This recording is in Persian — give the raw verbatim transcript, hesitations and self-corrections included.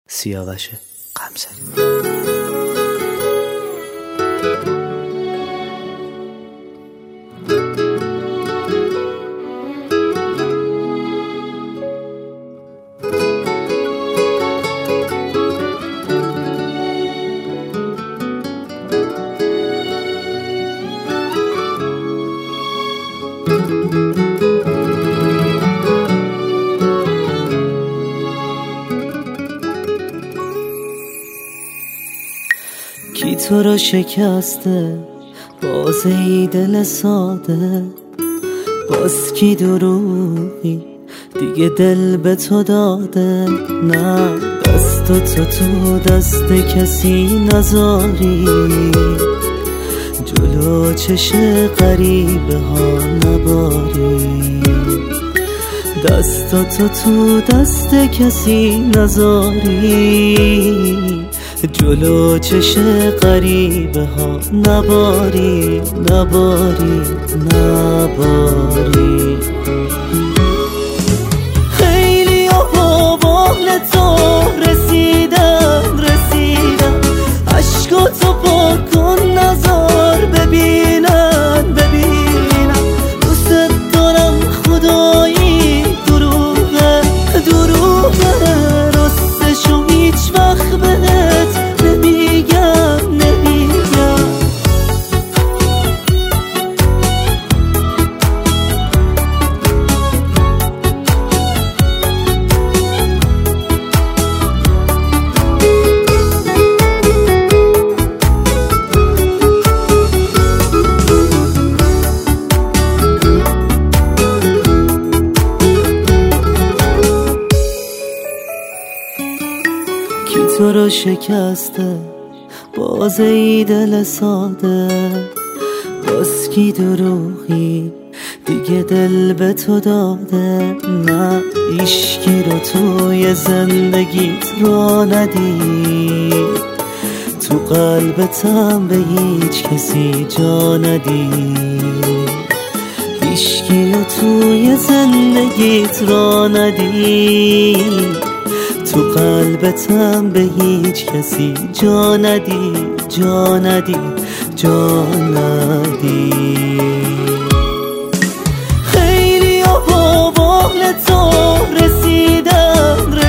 سیاوش قمصری. کی تو رو شکسته باز ای دل ساده، باز کی دروغی دیگه دل به تو داده. نه دست تو تو دست کسی نذاری، جلو چش غریبه ها نباری. دست تو تو دست کسی نذاری، جلو چش غریبه ها نباری نباری نباری. خیلی ها با بال تو رسیدم رسیدم، عشقا تو پاک کن نظر ببینن ببینم. دوست دارم خدایی دروغه دروغه، راستشو هیچ وقت بهت نمیگم نمیگم. کی تو رو شکسته باز ای دل ساده، باز کی دروغی دیگه دل به تو داده. نه عشقی رو توی زندگیت را ندید، تو قلبتم به هیچ کسی جا ندید. عشقی رو توی زندگیت را ندید، تو قلبتم به هیچ کسی جا ندی جا ندی جا ندی. خیلی ها با بال تو رسیدم